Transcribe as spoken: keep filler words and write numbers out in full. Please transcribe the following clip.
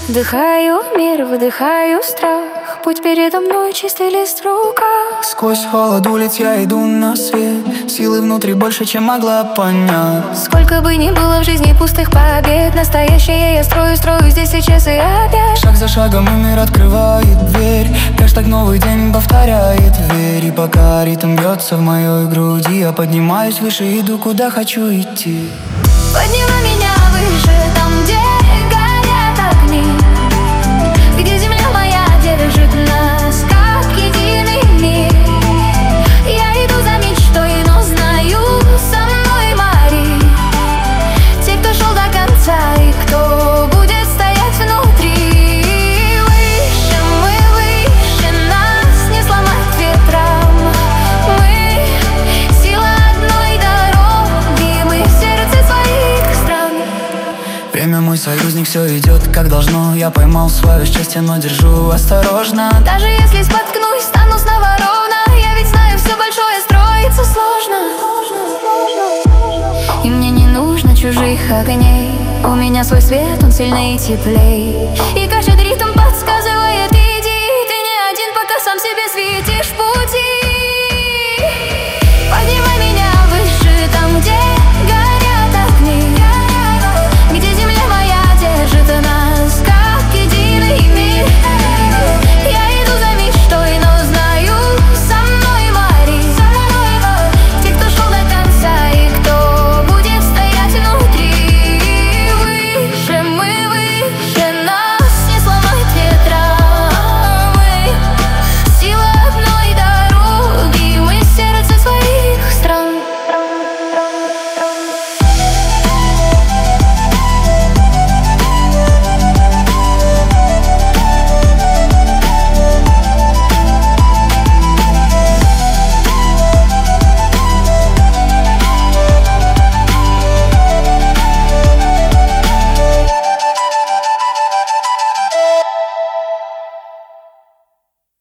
Вдыхаю мир, выдыхаю страх. Путь передо мной, чистый лист в руках. Сквозь холод улиц я иду на свет. Силы внутри больше, чем могла понять. Сколько бы ни было в жизни пустых побед, настоящее я строю, строю здесь, сейчас и опять. Шаг за шагом и мир открывает дверь. Хэштег новый день повторяет верь. И пока ритм бьется в моей груди, я поднимаюсь выше, иду куда хочу идти. Подняла меня выше, там, где горят огни, где земля моя держит нас, как единый мир. Я иду за мечтой, но знаю, со мной Мари. Те, кто шел до конца и кто будет стоять внутри. Выше мы, выше нас не сломать ветрам. Мы сила одной дороги, мы в сердце своих стран. Время мой союзник, все идет как должно. Я поймал свое счастье, но держу осторожно. Даже если споткнусь, стану снова ровно. Я ведь знаю, все большое строится сложно. И мне не нужно чужих огней. У меня свой свет, он сильнее и теплей. И каждый ритм подсказывает: иди, ты не один, пока сам себе светишь путь.